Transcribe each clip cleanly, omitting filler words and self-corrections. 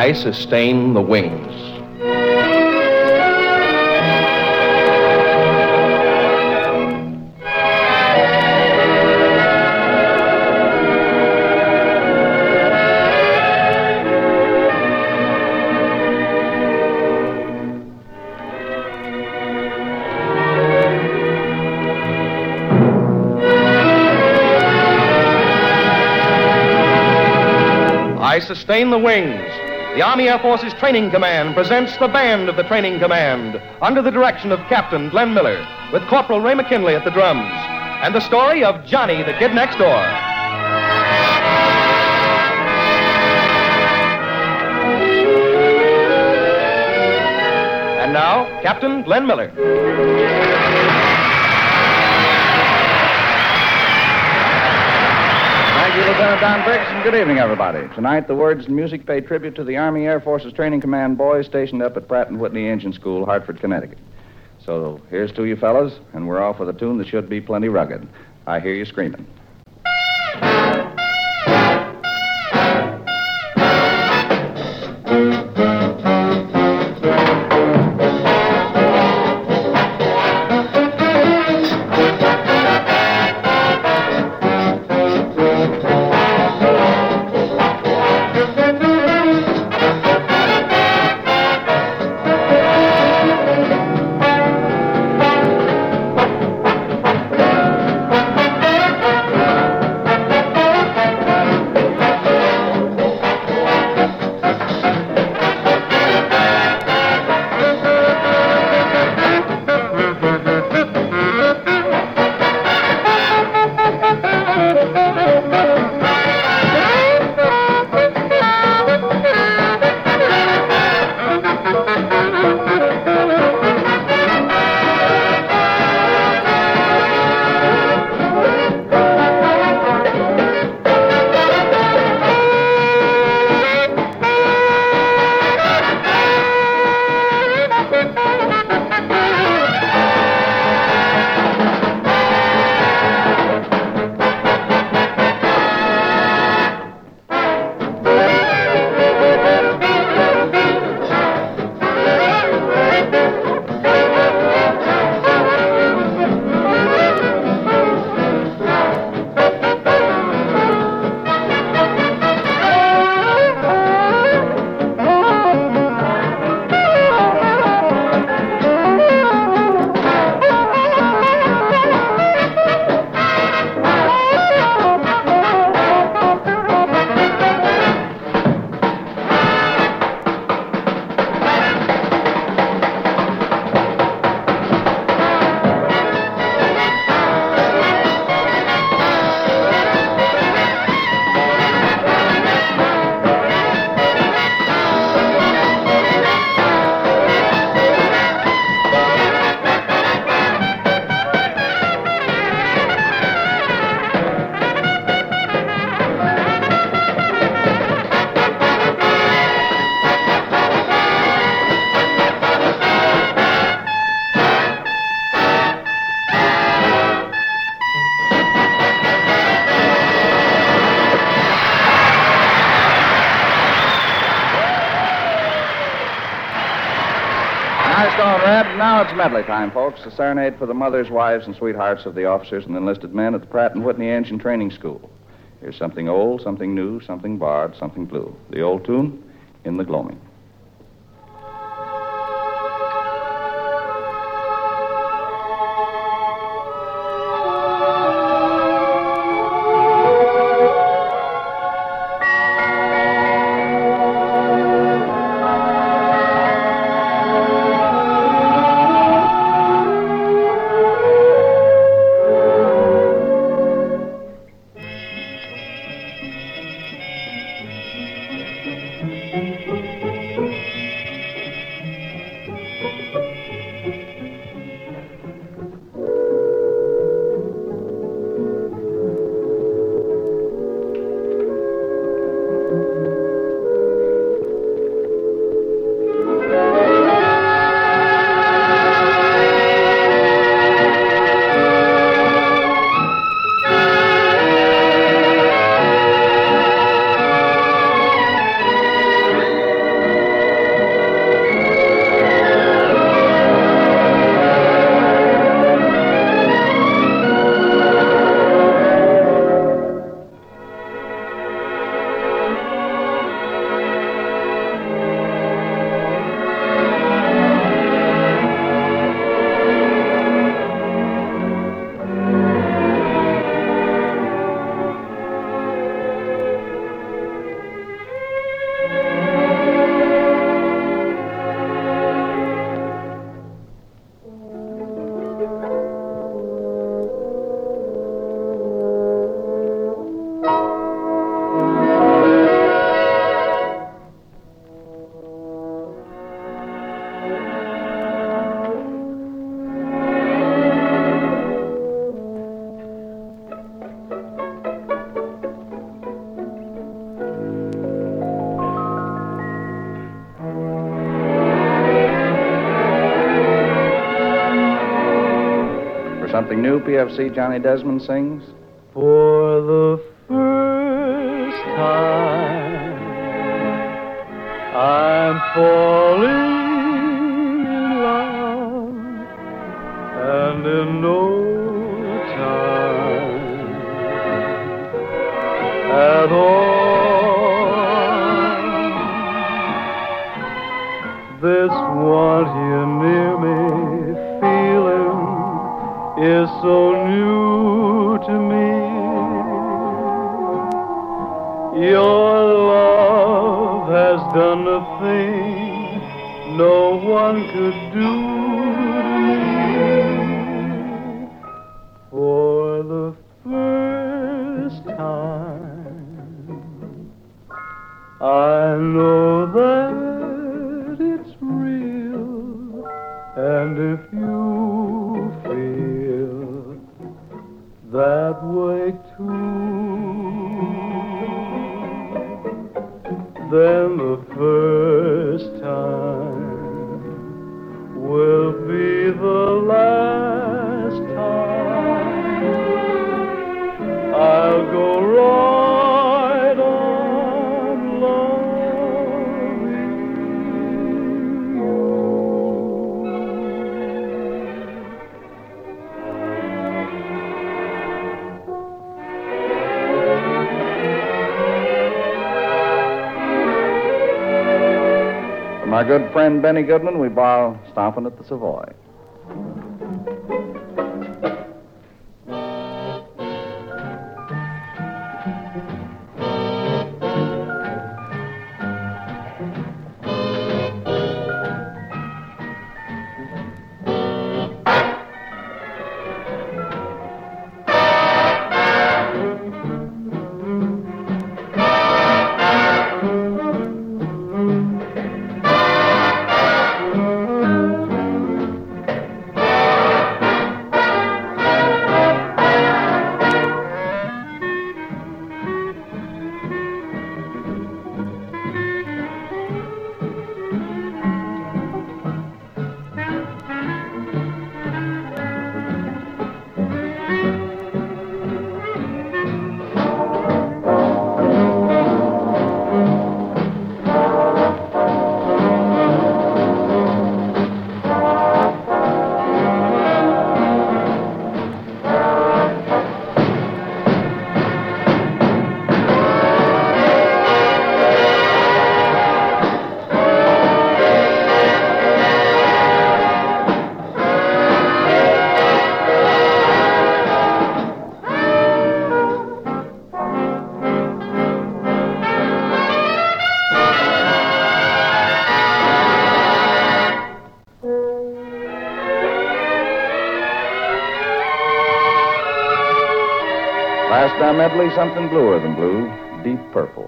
I sustain the wings. I sustain the wings. The Army Air Forces Training Command presents the Band of the Training Command under the direction of Captain Glenn Miller with Corporal Ray McKinley at the drums and the story of Johnny the Kid Next Door. And now, Captain Glenn Miller. Thank you, Lieutenant Don Briggs, and good evening, everybody. Tonight, the words and music pay tribute to the Army Air Forces Training Command boys stationed up at Pratt & Whitney Engine School, Hartford, Connecticut. So, here's to you fellas, and we're off with a tune that should be plenty rugged. I hear you screaming. Now it's medley time, folks. A serenade for the mothers, wives, and sweethearts of the officers and enlisted men at the Pratt & Whitney Engine Training School. Here's something old, something new, something barred, something blue. The old tune, In the Gloaming. Something new, PFC Johnny Desmond sings? For the first time, I'm falling in love, and in no time at all, this want you near me feeling is so new to me. Your love has done a thing no one could do to me. For the first time, I know that it's real, and if you feel that way too, then the first time will be the last time. I'll go right on loving you. From our good friend Benny Goodman, we borrow Stompin' at the Savoy. Last time medley, something bluer than blue, Deep Purple.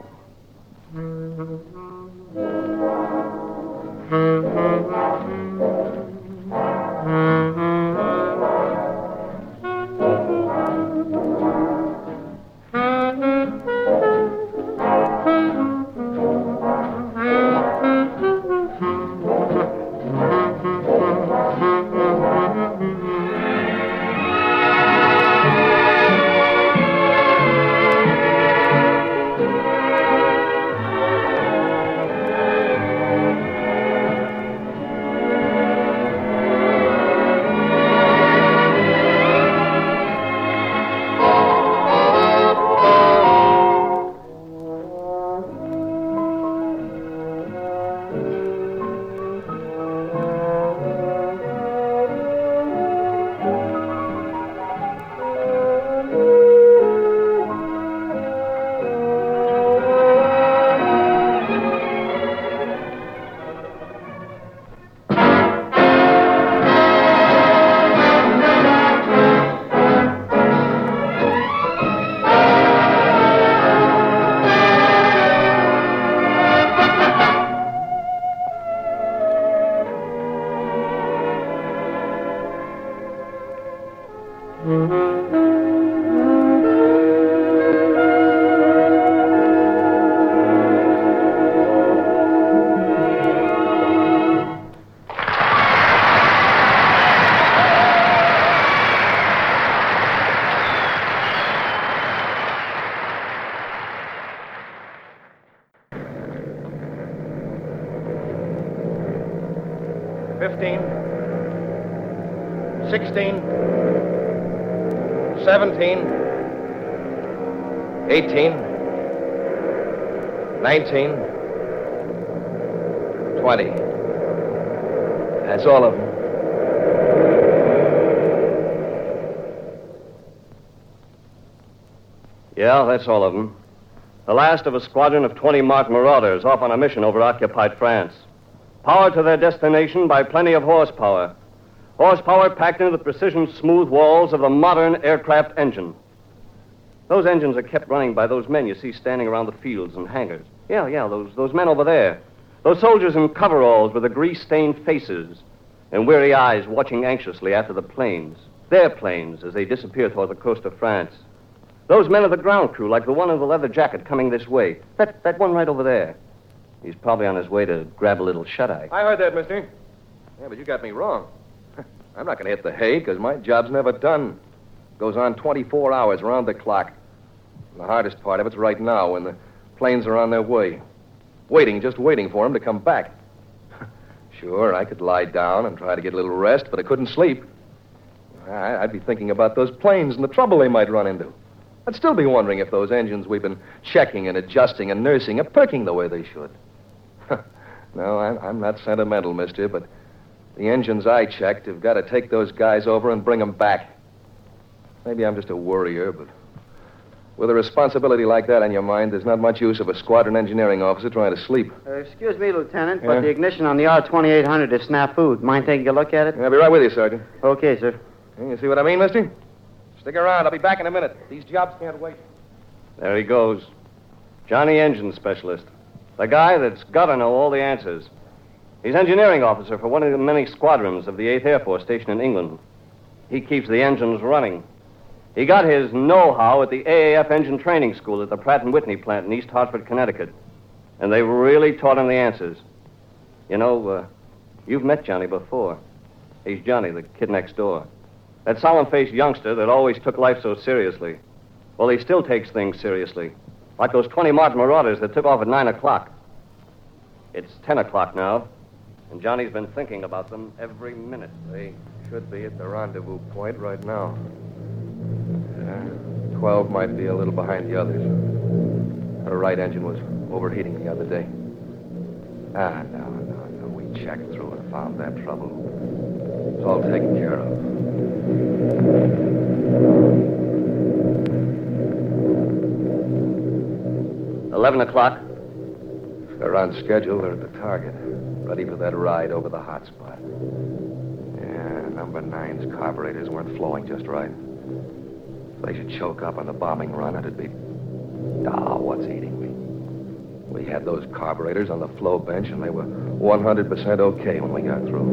$15, $16, $17, $18, $19, $20. That's all of them. Yeah, that's all of them. The last of a squadron of 20 marked marauders off on a mission over occupied France. Powered to their destination by plenty of horsepower. Horsepower packed into the precision smooth walls of the modern aircraft engine. Those engines are kept running by those men you see standing around the fields and hangars. Yeah, those men over there. Those soldiers in coveralls with the grease-stained faces and weary eyes watching anxiously after the planes. Their planes as they disappear toward the coast of France. Those men of the ground crew, like the one in the leather jacket coming this way. That one right over there. He's probably on his way to grab a little shut-eye. I heard that, mister. Yeah, but you got me wrong. I'm not going to hit the hay because my job's never done. Goes on 24 hours around the clock. And the hardest part of it's right now when the planes are on their way. Just waiting for them to come back. Sure, I could lie down and try to get a little rest, but I couldn't sleep. I'd be thinking about those planes and the trouble they might run into. I'd still be wondering if those engines we've been checking and adjusting and nursing are perking the way they should. No, I'm not sentimental, mister, but the engines I checked have got to take those guys over and bring them back. Maybe I'm just a worrier, but with a responsibility like that on your mind, there's not much use of a squadron engineering officer trying to sleep. Excuse me, Lieutenant, but the ignition on the R-2800 is snafu'd. Mind taking a look at it? I'll be right with you, Sergeant. Okay, sir. You see what I mean, mister? Stick around. I'll be back in a minute. These jobs can't wait. There he goes. Johnny Engine Specialist. The guy that's got to know all the answers. He's engineering officer for one of the many squadrons of the 8th Air Force stationed in England. He keeps the engines running. He got his know-how at the AAF engine training school at the Pratt & Whitney plant in East Hartford, Connecticut. And they really taught him the answers. You know, you've met Johnny before. He's Johnny, the kid next door. That solemn-faced youngster that always took life so seriously. Well, he still takes things seriously. Like those 20 marked marauders that took off at 9 o'clock. It's 10 o'clock now, and Johnny's been thinking about them every minute. They should be at the rendezvous point right now. 12 might be a little behind the others. Her right engine was overheating the other day. No. We checked through and found that trouble. It's all taken care of. 11 o'clock. If they're on schedule, they're at the target. Ready for that ride over the hot spot. Yeah, number 9's carburetors weren't flowing just right. If they should choke up on the bombing run, it'd be... what's eating me? We had those carburetors on the flow bench, and they were 100% okay when we got through.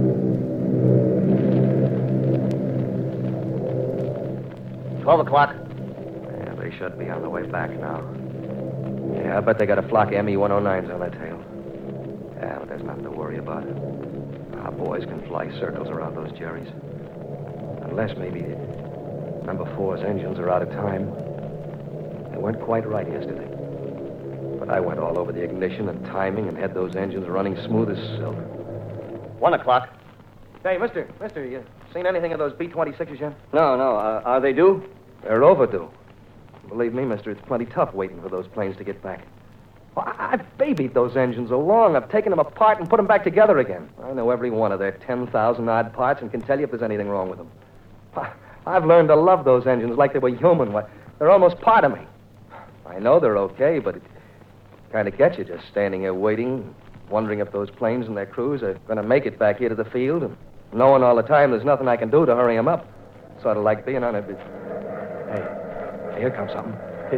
12 o'clock. Yeah, they should be on the way back now. Yeah, I bet they got a flock of ME-109s on their tail. Yeah, but there's nothing to worry about. Our boys can fly circles around those Jerrys. Unless maybe number 4's engines are out of time. They weren't quite right yesterday. But I went all over the ignition and timing and had those engines running smooth as silk. 1 o'clock. Hey, mister, you seen anything of those B-26s yet? No. Are they due? They're overdue. Believe me, mister, it's plenty tough waiting for those planes to get back. Well, I've babied those engines along. I've taken them apart and put them back together again. I know every one of their 10,000-odd parts and can tell you if there's anything wrong with them. I've learned to love those engines like they were human. They're almost part of me. I know they're okay, but it kind of gets you just standing here waiting, wondering if those planes and their crews are going to make it back here to the field, and knowing all the time there's nothing I can do to hurry them up. Sort of like being on a... Hey, here comes something.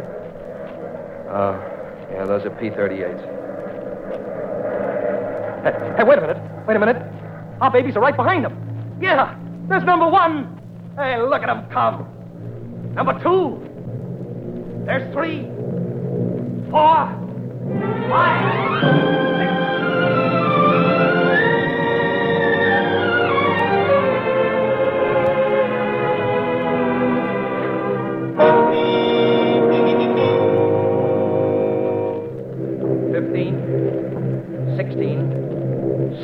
Yeah, those are P-38s. Hey, wait a minute. Our babies are right behind them. Yeah, there's number 1. Hey, look at them come. Number 2. There's 3, 4, 5, 6. $16,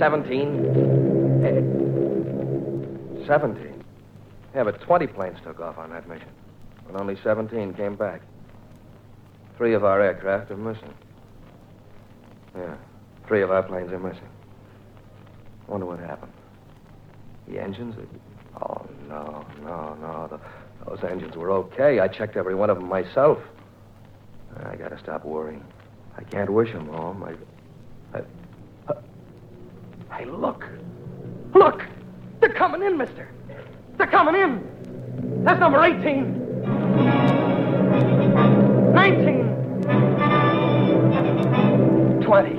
$17, 17. Yeah, but 20 planes took off on that mission, and only 17 came back. 3 of our aircraft are missing. Yeah, 3 of our planes are missing. Wonder what happened. The engines? Oh, no. Those engines were okay. I checked every one of them myself. I gotta stop worrying. I can't wish them home. Hey, look. Look! They're coming in, mister. They're coming in. That's number 18. 19. 20.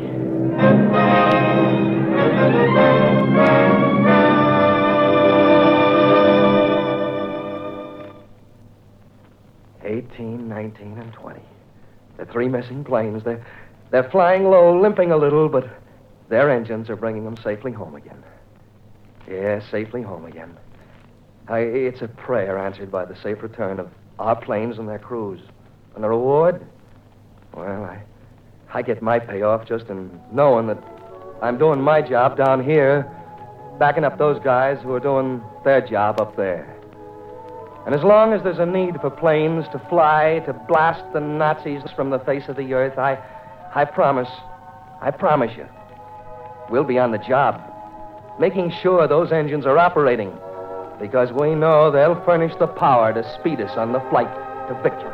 18, 19, and 20. The 3 missing planes. They're flying low, limping a little, but their engines are bringing them safely home again. Yeah, safely home again. It's a prayer answered by the safe return of our planes and their crews. And the reward? Well, I get my payoff just in knowing that I'm doing my job down here, backing up those guys who are doing their job up there. And as long as there's a need for planes to fly, to blast the Nazis from the face of the earth, I promise you, we'll be on the job, making sure those engines are operating, because we know they'll furnish the power to speed us on the flight to victory.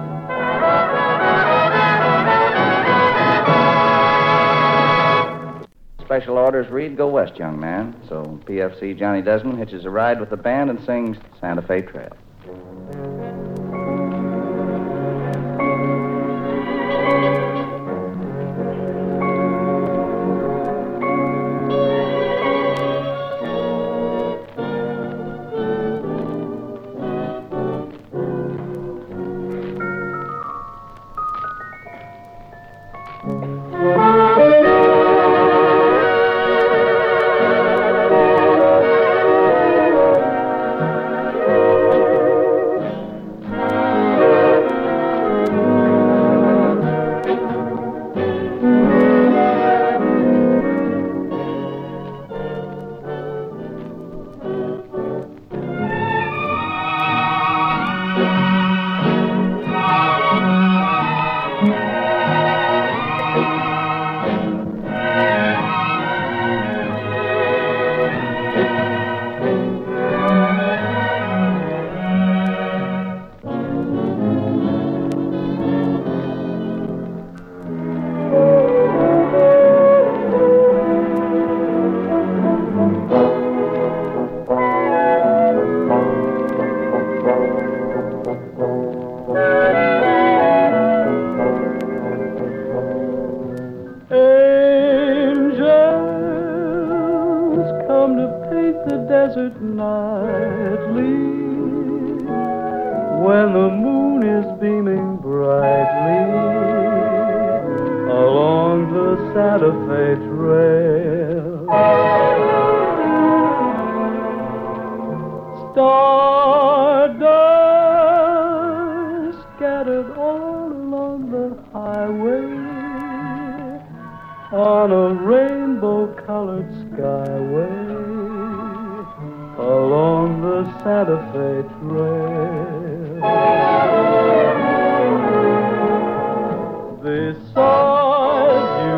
Special orders read, go west, young man. So PFC Johnny Desmond hitches a ride with the band and sings Santa Fe Trail. When the moon is beaming brightly along the Santa Fe Trail, stardust scattered all along the highway on a rainbow-colored skyway along the Santa Fe Trail. Beside you,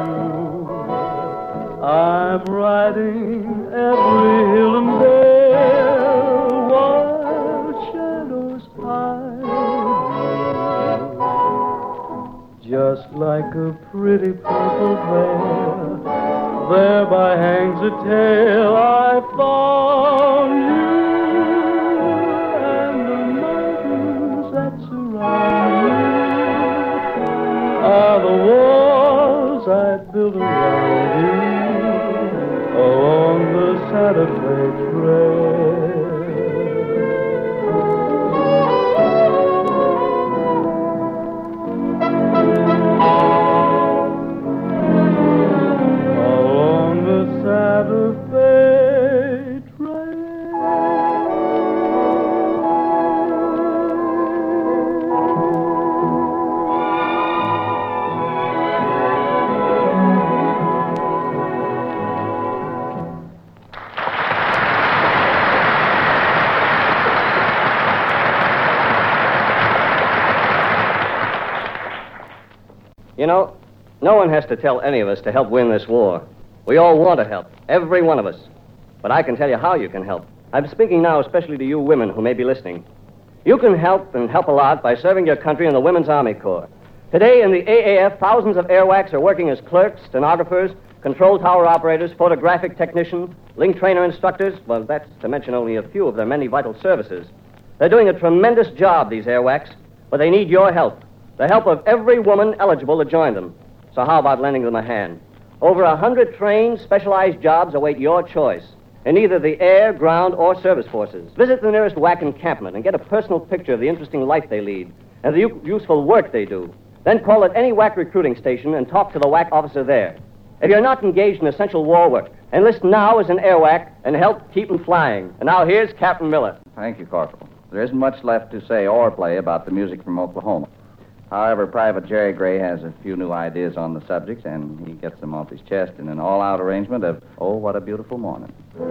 I'm riding every hill and dale, while shadows hide. Just like a pretty purple veil, thereby hangs a tale I found you, and the mountains that surround you are the walls I built around you along the Santa Fe Trail. You know, no one has to tell any of us to help win this war. We all want to help, every one of us. But I can tell you how you can help. I'm speaking now especially to you women who may be listening. You can help, and help a lot, by serving your country in the Women's Army Corps. Today in the AAF, thousands of airwhacks are working as clerks, stenographers, control tower operators, photographic technicians, link trainer instructors. Well, that's to mention only a few of their many vital services. They're doing a tremendous job, these airwhacks, but they need your help, the help of every woman eligible to join them. So how about lending them a hand? Over 100 trained, specialized jobs await your choice in either the air, ground, or service forces. Visit the nearest WAC encampment and get a personal picture of the interesting life they lead and the useful work they do. Then call at any WAC recruiting station and talk to the WAC officer there. If you're not engaged in essential war work, enlist now as an airwhack and help keep them flying. And now here's Captain Miller. Thank you, Corporal. There isn't much left to say or play about the music from Oklahoma. However, Private Jerry Gray has a few new ideas on the subject, and he gets them off his chest in an all-out arrangement of Oh, What a Beautiful Morning.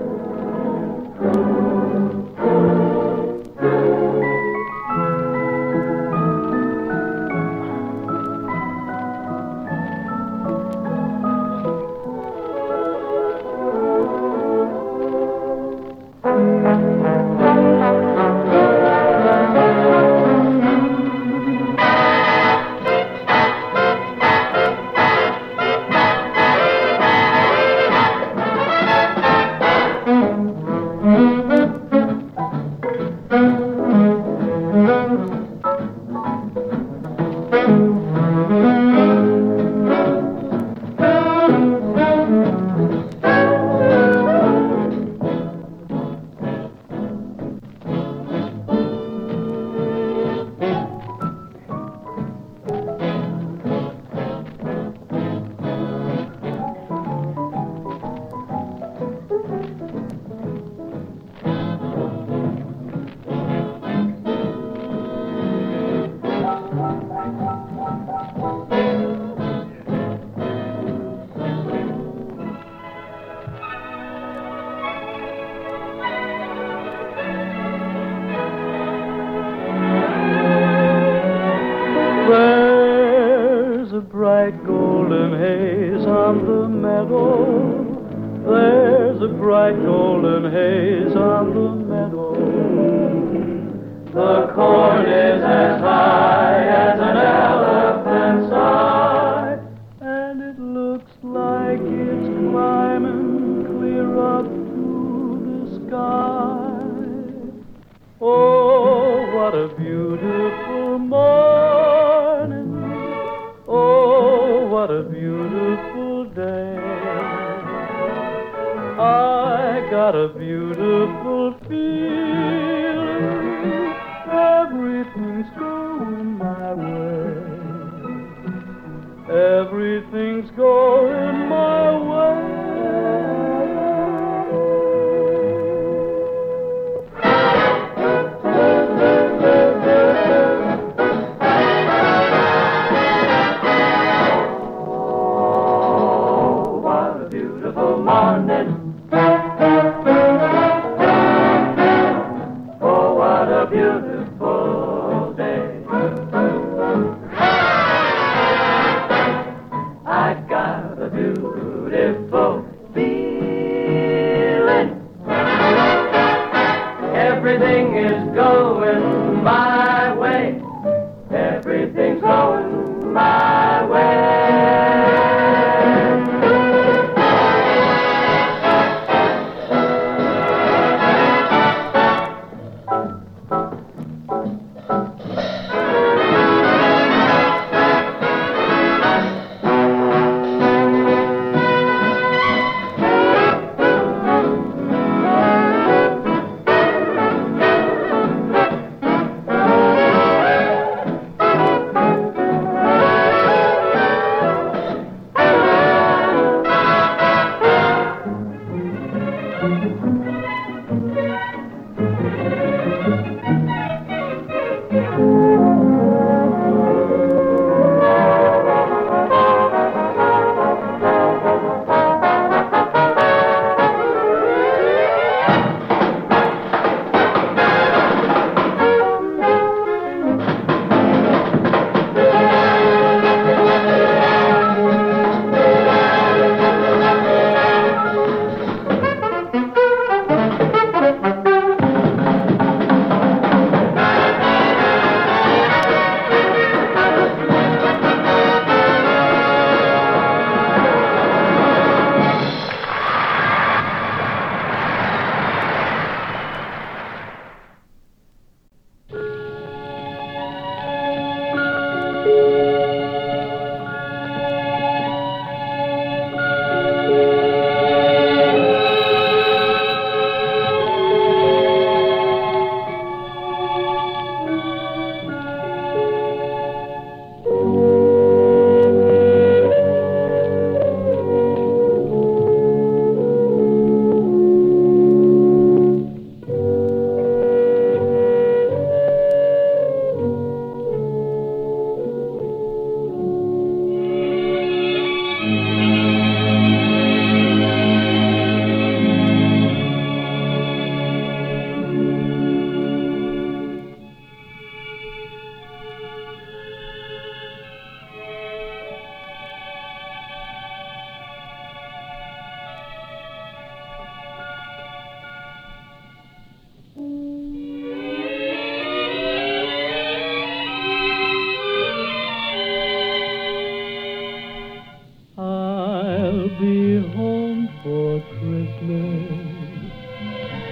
There's a bright golden haze on the meadow. There's a bright golden haze on the meadow. The corn is as high as an elephant's eye, and it looks like it's climbing clear up to the sky. Oh, what a beautiful morning. Oh, what a beautiful day. I got a beautiful feeling. Everything's going my way. Everything's going my way. Everything is going my way. Everything's going my way.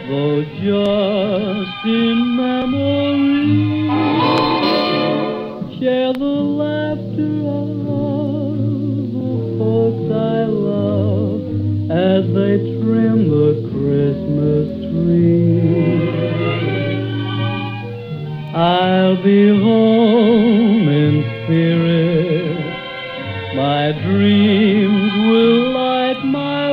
though just in memory, share the laughter of the folks I love as they trim the Christmas tree. I'll be home in spirit, my dreams will light my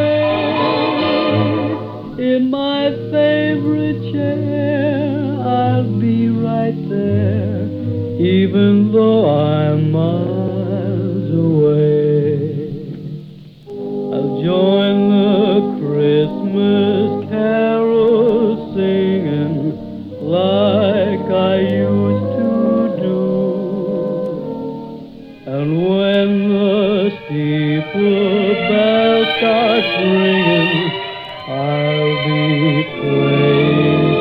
way. In my favorite chair, I'll be right there, even though I'm miles away. I'll join the Christmas carols singing like I used to do. And when the steeple bells start ringing, I'll be playing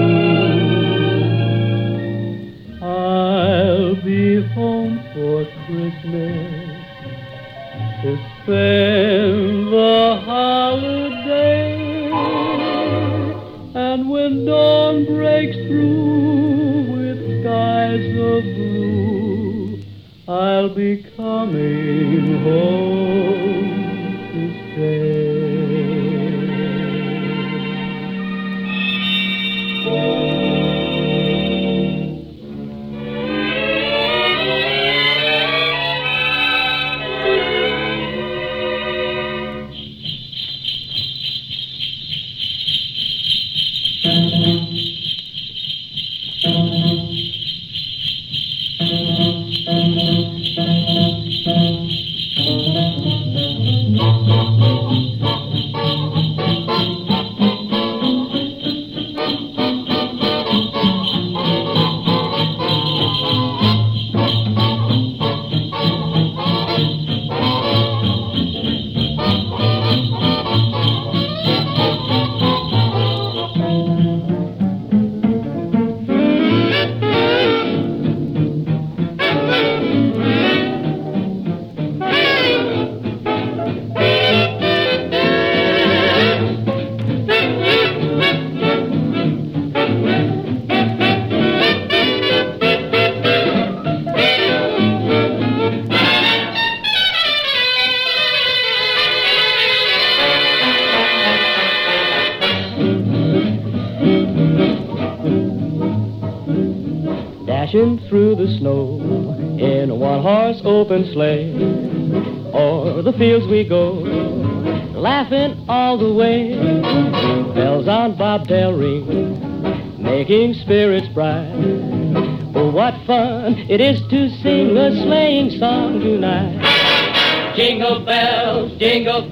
too. I'll be home for Christmas to spend the holiday. And when dawn breaks through with skies of blue, I'll be coming home to stay. Dashing through the snow in a one-horse open sleigh, o'er the fields we go, laughing all the way. Bells on bobtail ring, making spirits bright. Oh, what fun it is to sing a sleighing song tonight. Jingle bells, jingle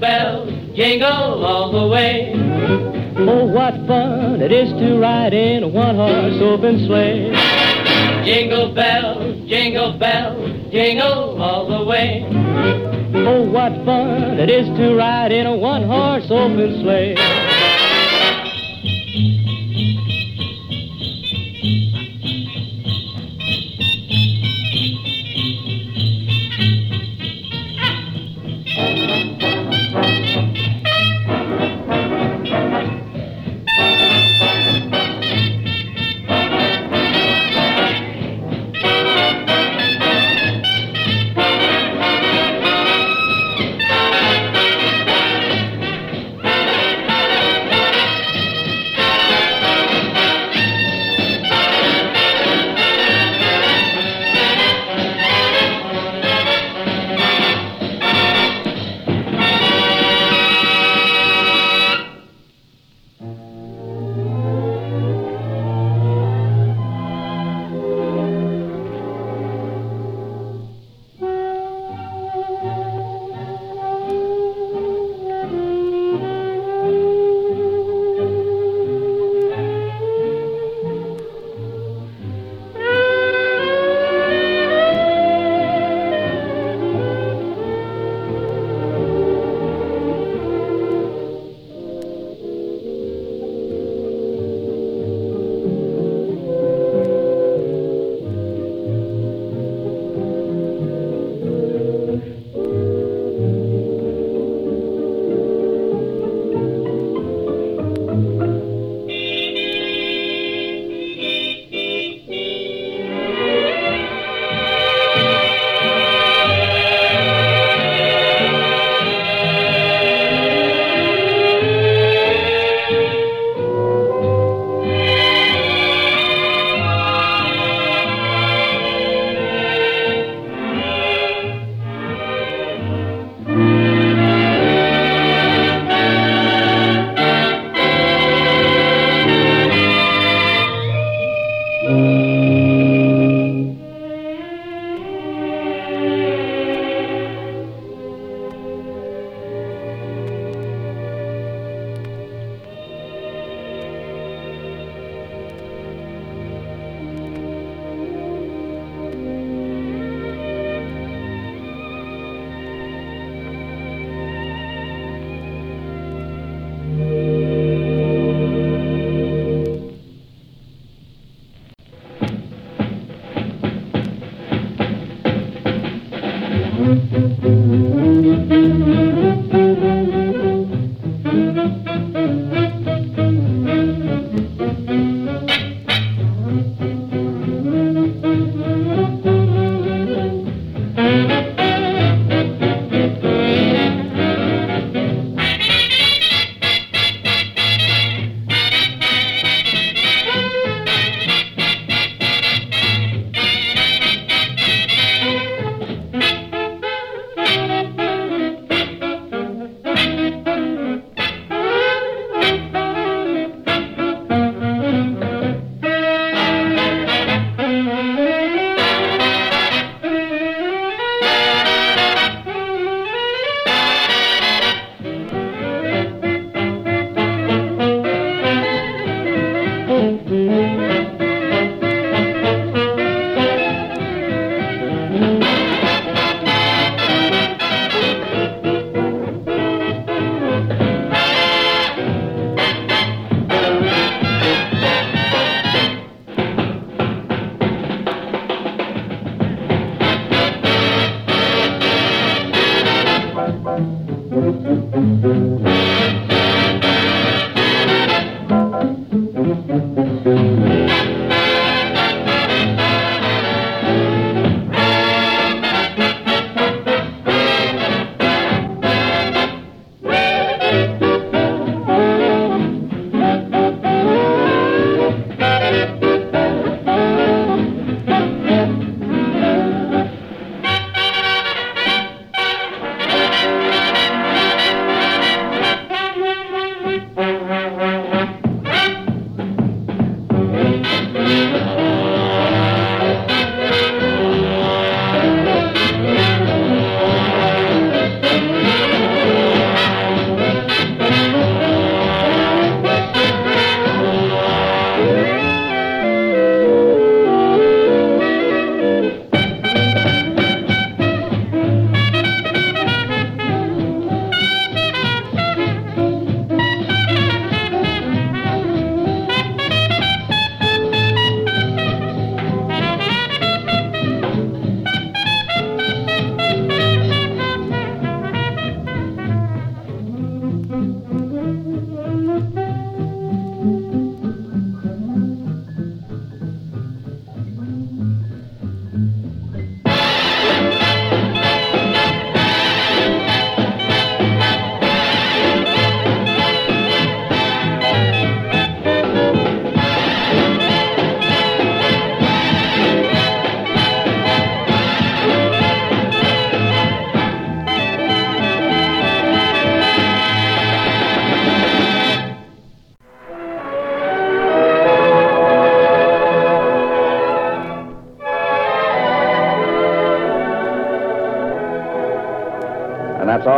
all the way. Oh, what fun it is to ride in a one-horse open sleigh. Jingle bells, jingle all the way. Oh, what fun it is to ride in a one-horse open sleigh.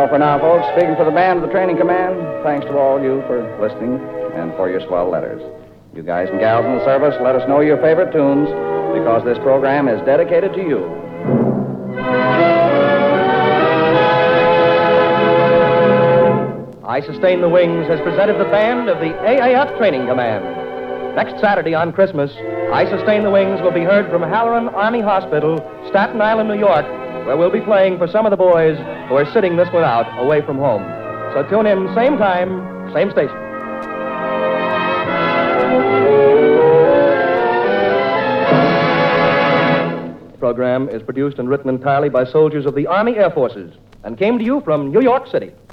So for now, folks, speaking for the band of the training command, thanks to all you for listening and for your swell letters. You guys and gals in the service, let us know your favorite tunes, because this program is dedicated to you. I Sustain the Wings has presented the band of the AAF Training Command. Next Saturday on Christmas, I Sustain the Wings will be heard from Halloran Army Hospital, Staten Island, New York, where we'll be playing for some of the boys who are sitting this one out away from home. So tune in, same time, same station. The program is produced and written entirely by soldiers of the Army Air Forces and came to you from New York City.